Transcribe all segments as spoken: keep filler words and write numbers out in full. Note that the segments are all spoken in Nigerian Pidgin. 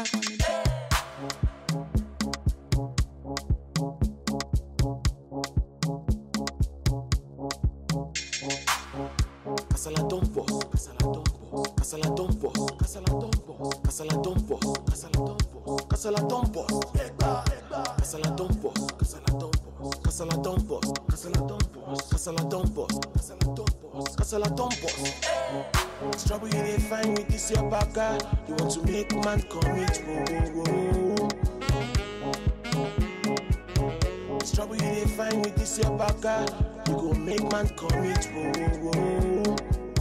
track on the beat. Casala Dompos, Casala Dompos, Casala Dompos, Casala Dompos, Casala Dompos, Casala Dompos, Casala Dompos, Casala Dompos, Casala Dompos, Casala Dompos, Casala Dompos, Casala Dompos, Casala Dompos, Casala Dompos. Strawberry they fine with this your baka. You want to make man commit, whoa, whoa, whoa. Strawberry they fine with this your baka. You go make man commit, whoa, whoa, whoa.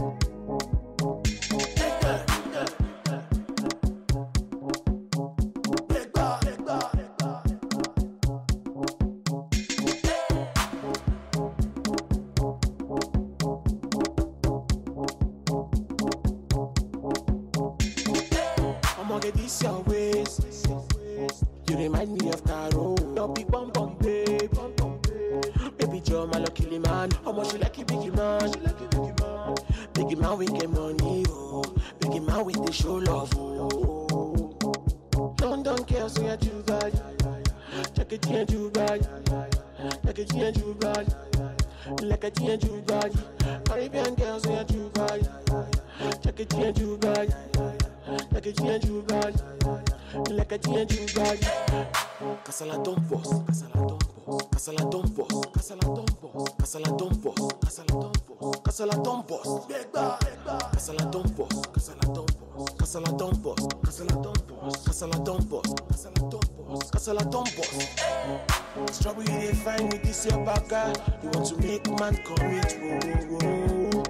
This your ways, you remind me of Caro. Your big bum bum babe, baby Joe, my lucky man. How much you like it, biggie man? Biggie man with get money, oh. Biggie man with the show love, oh. London girls, so you do bad. Check it, you do bad. Check it, you do bad. Like a teen do bad. Caribbean girls, so you do bad. Check it, you do bad. Like a change you bad, like a change you bad. Casala Dompos, Casala Dompos, Casala Dompos, Casala Dompos, Casala Dompos, Casala Dompos, Casala Dompos, Casala Dompos, Casala Dompos, Casala Dompos, Casala Dompos, Casala Dompos, Casala Dompos, Casala Dompos. Strawberry they fine with this your baka. You want to make man commit, whoa, whoa, whoa.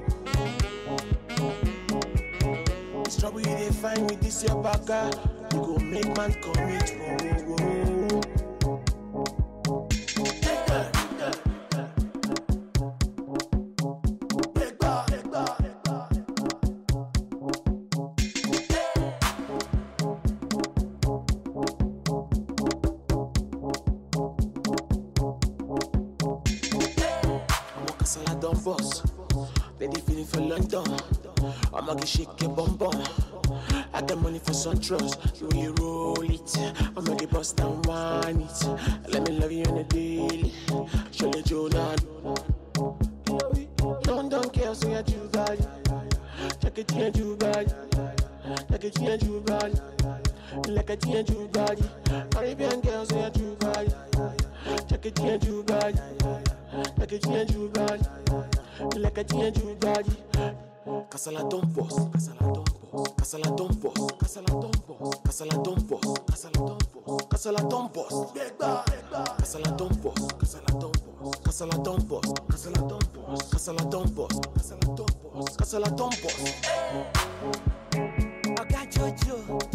Strawberry they fine with this your baka. You go make man commit, whoa, whoa, whoa. Casala Dompos, ready feeling for London. I'ma get shake your bum bum. I got money for SunTrust, you will roll it. I'ma get bust and wine it. Let me love you on a daily. Surely Jonah. London girls, so you do bad. Check it, you do bad. Check it, you do bad. Like a teen do bad. Caribbean girls, so you do bad. Check it, you do bad. Check it, you do bad. Like a teen do bad. Casala Dompos, Casala Dompos, Casala Dompos, Casala Dompos, Casala Dompos, Casala Dompos, Casala Dompos, Casala Dompos, Casala Dompos, Casala Dompos, Casala Dompos, Casala Dompos, Casala Dompos, Casala Dompos. I got Jojo.